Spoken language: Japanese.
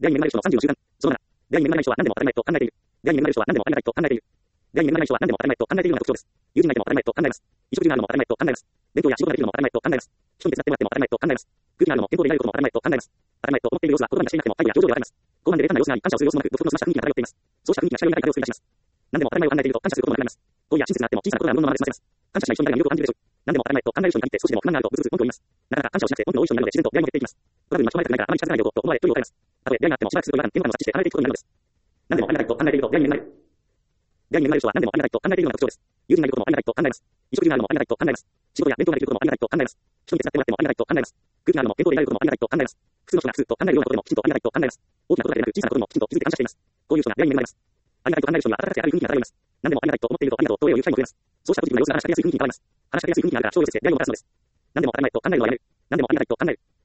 出会いに恵まれる人の30の習慣。その7、出会いに恵まれない人は何でも当たり前と考えている。出会いに恵まれる人は何でもありがたいと考えている。出会いに恵まれない人は何でも当たり前と考えているのが特徴です。友人がいても当たり前と考えます。衣食住があるのも当たり前と考えます。勉強や仕事ができるのも当たり前と考えます。人に手伝ってもらっても当たり前と考えます。空気があるのも健康でいられることも当たり前と考えます。当たり前と思っている様子は言葉にはしていなくてもアイデアや表情でわかります。後半で冷淡な様子があり、感謝をする様子もなく、独特の澄ました雰囲気が漂っています。そうした雰囲気が車両にない風を作り出します。何でも当たり前を考えていると感謝することもなくなります。恋や親切があっても小さなことが物のままで済ませます。感謝しない人に誰が魅力を感じるでしょう。何でも当たり前と考える人に限って少しでも不満があるとブツブツ文句を言います。なかなか感謝をしなくて文句の多い人になるので自然と出会いも減っていきます。トラブルに巻き込まれたくないからあまり近づかないでおこうと思われ距離を置かれます。たとえ出会いがあってもしばらくすると違和感、嫌悪感を察知して離れていくことになるのです。何でもありがたいと考えていると出会いに恵まれる。出会いに恵まれる人は何でもありがたいと考えているのが特徴です。友人がいることもありがたいと考えます。衣食住があるのもありがたいと考えます。仕事や勉強ができることもありがたいと考えます。人に手伝ってもらってもありがたいと考えます。空気があるのも健康でいられることもありがたいと考えます。普通の人が普通と考えるようなことでもきちんとありがたいと考えます。大きなことだけでなく小さなことでもきちんと気づいて感謝しています。こういう人が出会いに恵まれます。ありがたいと考える人には温かくて明るい雰囲気が漂います。何でもありがたいと思っているとありがとうと礼を言う機会も増えます。そうしたポジティブな様子が話しかけやすい雰囲気に変わります。話しかけやすい雰囲気になるから人を寄せて出会いをもたらすのです。何でも当たり前と考えるのはやめる。何でもありがたいと考える。